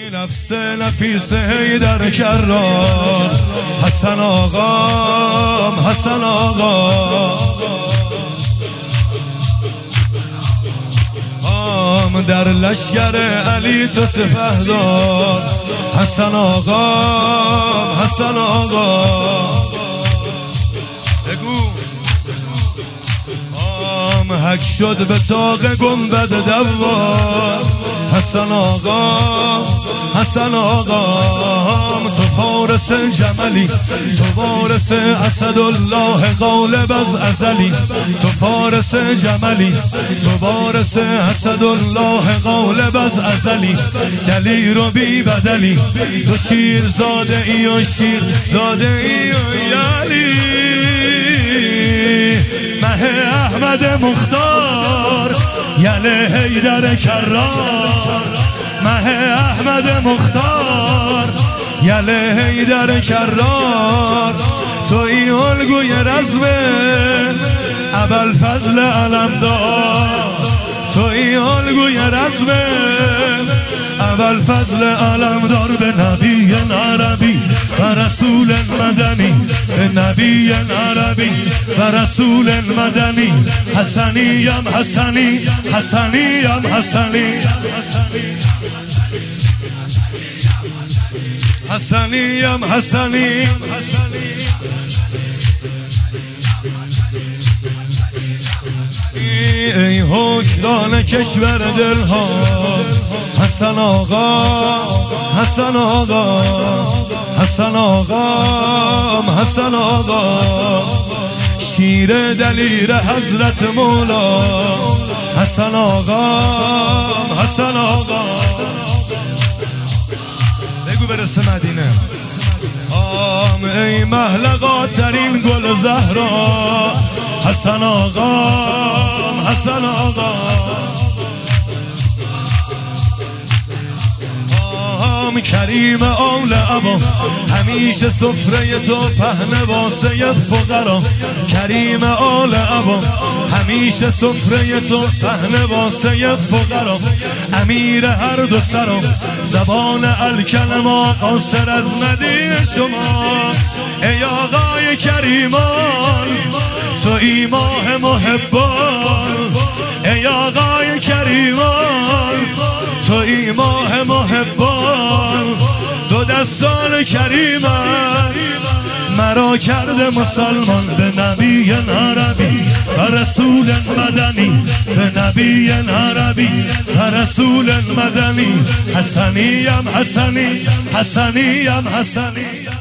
نفس نفیس حیدر کرار، حسن آقام حسن آقا در لشگر علی تو سپهدار، حسن آقام حسن آقا بگو حک شد به طاق گنبد دوار، حسن آقا حسن آقا تو فارس جملی، تو وارث اسدالله غالب از ازلی، تو فارس جملی، تو وارث اسدالله غالب از ازلی، دلیر و بی بدلی، تو شیر زاده ای و شیر زاده ای و یلی، مه احمد مختار یله حیدر کرار، مه احمد مختار یله حیدر کرار، توی الگوی رزم ابوالفضل علمدار، توی الگوی رزم ابوالفضل علمدار، به نبی عربی و رسول مدنی، به نبی عربی و رسول مدنی، حسنیم حسنی حسنیم حسنی حسنیم حسنی ای حکمران کشور دلها، حسن آقا حسن آقا حسن آقا حسن آقا، شیر دلیر حضرت مولا، حسن آقا حسن آقا بگو برسه مدینه. ای محلقا ترین گل زهرا، حسن آقا حسن آقا کریم آل عبا، همیشه سفره تو پهن واسه فقرا، کریم آل عبا، همیشه سفره تو پهن واسه فقرا، امیر هر دو سرا، زبان الکلمه قاصر از مدینه شما، ای آقای کریمان تو ای ماه محبان، ای آقای کریمان تو ای ماه محبان، دو دستان کریمم مرا کرده مسلمان، به نبی عربی و رسول مدنی، به نبی عربی و رسول مدنی، حسنیم حسنی حسنیم حسنی